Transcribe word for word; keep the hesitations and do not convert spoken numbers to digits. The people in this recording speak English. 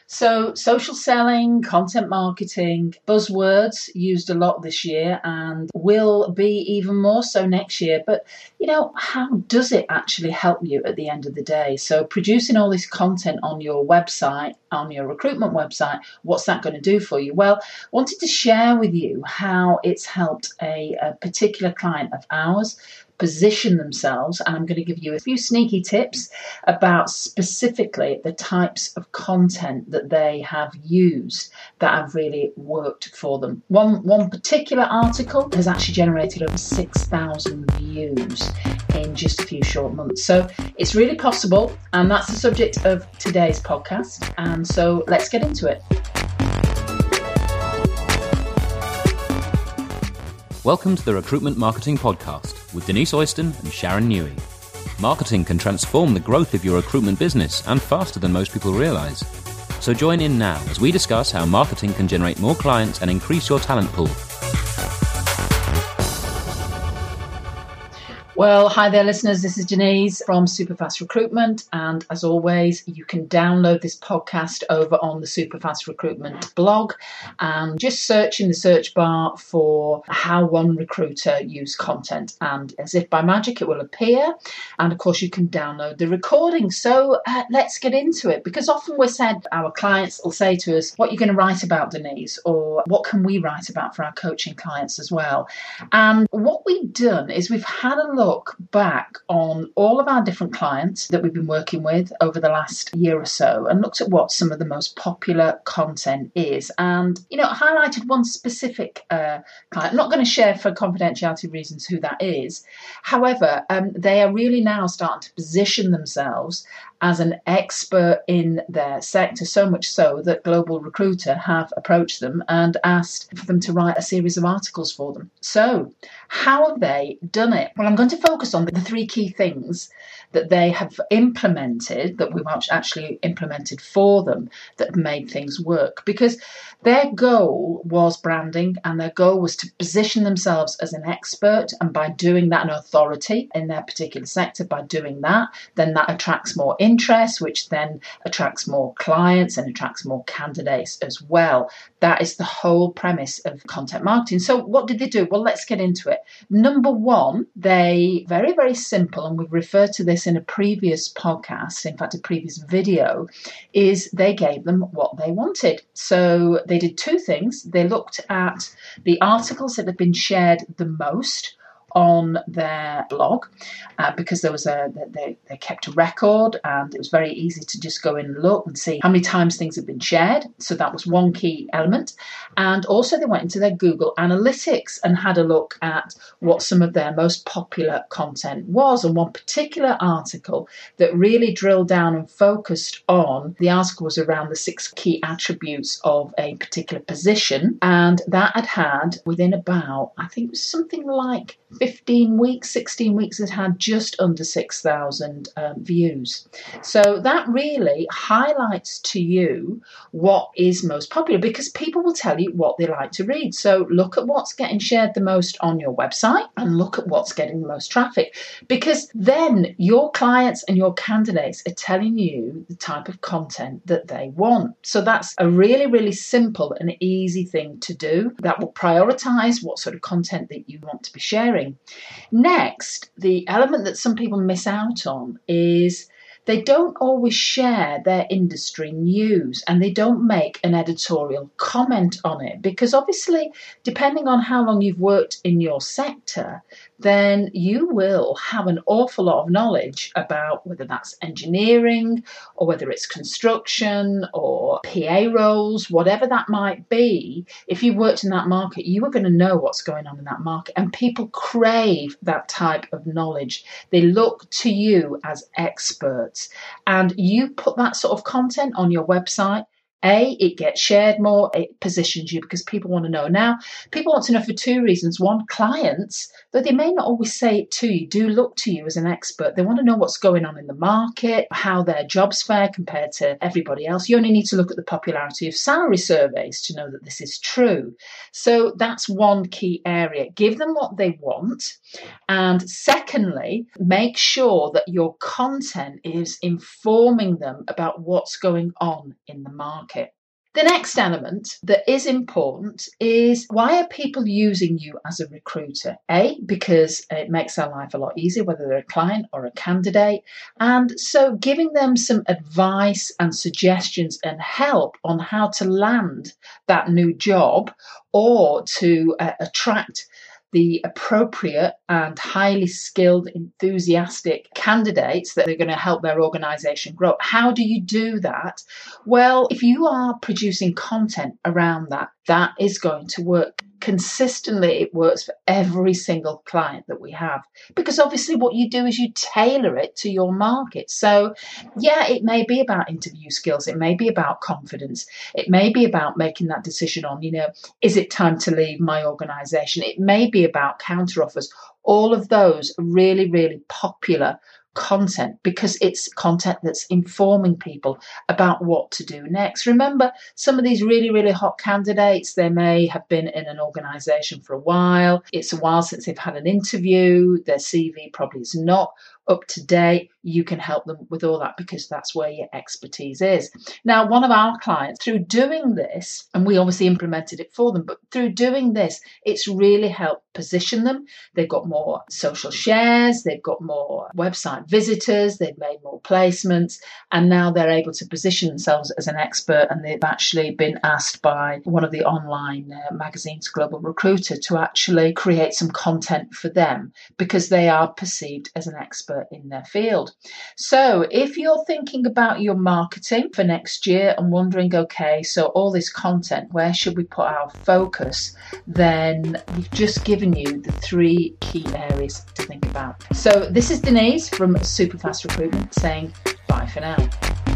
So social selling, content marketing, buzzwords used a lot this year and will be even more so next year. But, you know, how does it actually help you at the end of the day? So producing all this content on your website, on your recruitment website, what's that going to do for you? Well, I wanted to share with you how it's helped a, a particular client of ours position themselves, and I'm going to give you a few sneaky tips about specifically the types of content that they have used that have really worked for them. One one particular article has actually generated over six thousand views in just a few short months. So it's really possible, and that's the subject of today's podcast. And so let's get into it. Welcome to the Recruitment Marketing Podcast with Denise Oyston and Sharon Newey. Marketing can transform the growth of your recruitment business and faster than most people realize. So join in now as we discuss how marketing can generate more clients and increase your talent pool. Well, hi there, listeners. This is Denise from Superfast Recruitment. And as always, you can download this podcast over on the Superfast Recruitment blog and just search in the search bar for How One Recruiter Used Content. And as if by magic, it will appear. And of course, you can download the recording. So uh, let's get into it, because often we're said, our clients will say to us, what are you going to write about, Denise? Or what can we write about for our coaching clients as well? And what we've done is we've had a look Look back on all of our different clients that we've been working with over the last year or so and looked at what some of the most popular content is, and you know highlighted one specific uh, client. I'm not going to share for confidentiality reasons who that is. However, um, they are really now starting to position themselves as an expert in their sector, so much so that Global Recruiter have approached them and asked for them to write a series of articles for them. So how have they done it? Well, I'm going to focus on the three key things that they have implemented, that we've actually implemented for them, that have made things work. Because their goal was branding, and their goal was to position themselves as an expert, and by doing that, an authority in their particular sector. By doing that, then that attracts more interest, which then attracts more clients and attracts more candidates as well. That is the whole premise of content marketing. So what did they do? Well, let's get into it. Number one, they, very, very simple, and we've referred to this in a previous podcast, in fact, a previous video, is they gave them what they wanted. So they did two things. They looked at the articles that have been shared the most on their blog, uh, because there was a they, they kept a record, and it was very easy to just go in and look and see how many times things had been shared. So that was one key element. And also they went into their Google Analytics and had a look at what some of their most popular content was. And one particular article that really drilled down and focused on, the article was around the six key attributes of a particular position. And that had had, within about, I think it was something like fifteen weeks, sixteen weeks, it had just under six thousand um, views. So that really highlights to you what is most popular, because people will tell you what they like to read. So look at what's getting shared the most on your website and look at what's getting the most traffic, because then your clients and your candidates are telling you the type of content that they want. So that's a really, really simple and easy thing to do that will prioritize what sort of content that you want to be sharing. Next, the element that some people miss out on is they don't always share their industry news, and they don't make an editorial comment on it, because obviously, depending on how long you've worked in your sector, then you will have an awful lot of knowledge about whether that's engineering or whether it's construction or P A roles, whatever that might be. If you worked in that market, you are going to know what's going on in that market, and people crave that type of knowledge. They look to you as experts, and you put that sort of content on your website. A, it gets shared more, it positions you because people want to know. Now, people want to know for two reasons. One, clients, though they may not always say it to you, do look to you as an expert. They want to know what's going on in the market, how their jobs fare compared to everybody else. You only need to look at the popularity of salary surveys to know that this is true. So that's one key area. Give them what they want. And secondly, make sure that your content is informing them about what's going on in the market. market. The next element that is important is, why are people using you as a recruiter? A, because it makes their life a lot easier, whether they're a client or a candidate. And so giving them some advice and suggestions and help on how to land that new job or to uh, attract the appropriate and highly skilled, enthusiastic candidates that are going to help their organisation grow. How do you do that? Well, if you are producing content around that, that is going to work. Consistently, it works for every single client that we have, because obviously what you do is you tailor it to your market. So yeah, it may be about interview skills. It may be about confidence. It may be about making that decision on, you know, is it time to leave my organisation? It may be about counter offers. All of those are really, really popular content because it's content that's informing people about what to do next. Remember, some of these really, really hot candidates, they may have been in an organisation for a while. It's a while since they've had an interview. Their C V probably is not up to date. You can help them with all that because that's where your expertise is. Now, one of our clients, through doing this, and we obviously implemented it for them, but through doing this, it's really helped position them. They've got more social shares, they've got more website visitors, they've made more placements, and now they're able to position themselves as an expert, and they've actually been asked by one of the online uh, magazines, Global Recruiter, to actually create some content for them because they are perceived as an expert in their field. So if you're thinking about your marketing for next year and wondering, okay, so all this content, where should we put our focus? Then we've just given you the three key areas to think about. So this is Denise from Superfast Recruitment saying bye for now.